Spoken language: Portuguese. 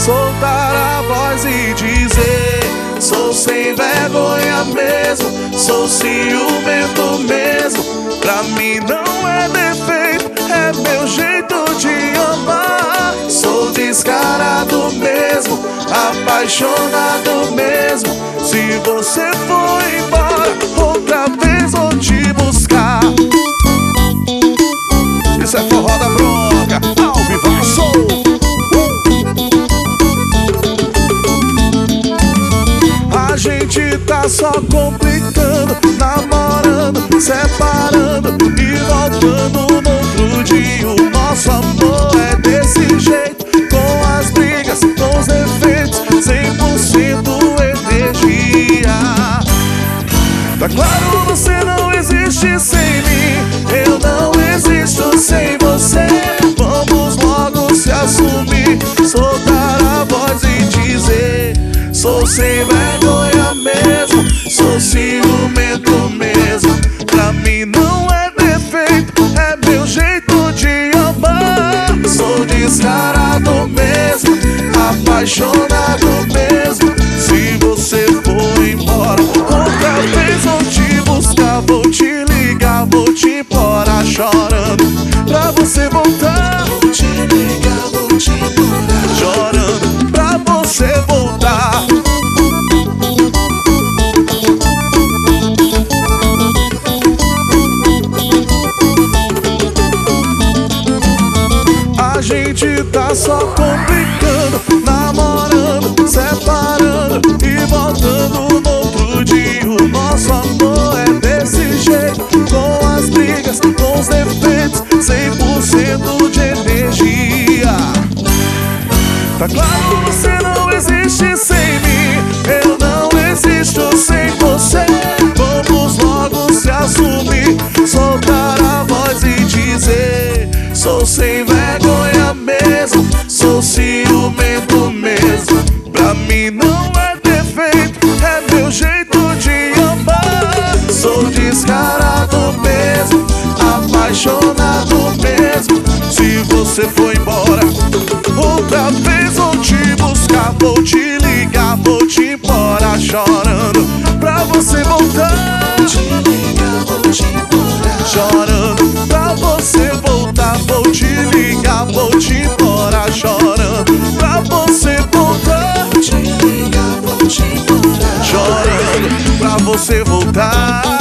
soltar a voz e dizer: sou sem vergonha mesmo, sou ciumento mesmo. Pra mim não é defeito, é meu jeito de amar. Sou descarado mesmo, apaixonado mesmo. Se você for embora, outra vez vou te buscar. Isso é forró da bronca, ao vivaço. A gente tá só complicando, namorando, separando e voltando no outro dia. O nosso amor é desse jeito, com as brigas, com os defeitos, 100% energia. Tá claro, você não existe sem mim, eu não existo sem você. Vamos logo se assumir, soltar a voz e dizer: sou sem vergonha mesmo, sou ciumento mesmo. Pra mim não é defeito, é meu jeito de amar. Sou descarado mesmo, apaixonado mesmo. Se você for embora, outra vez vou te buscar, vou te ligar, vou te implorar chorando pra você voltar. Vou te ligar, vou te implorar chorando pra você voltar. A gente tá só complicando, namorando, separando e voltando no outro dia. O nosso amor é desse jeito, com as brigas, com os defeitos, 100% de energia. Tá claro, você não existe sem mim, eu não existo sem você. Vamos logo se assumir, soltar a voz e dizer: sou sem vergonha mesmo, sou ciumento mesmo. Pra mim não é defeito, é meu jeito de amar. Sou descarado mesmo, apaixonado mesmo. Se você for embora, outra vez vou te buscar, vou te ligar, vou te implorar chorando pra você voltar. Vou te ligar, vou te implorar chorando pra você voltar. Vou te ligar, vou te implorar chorando pra você voltar. Vou te ligar, vou te implorar chorando pra você voltar.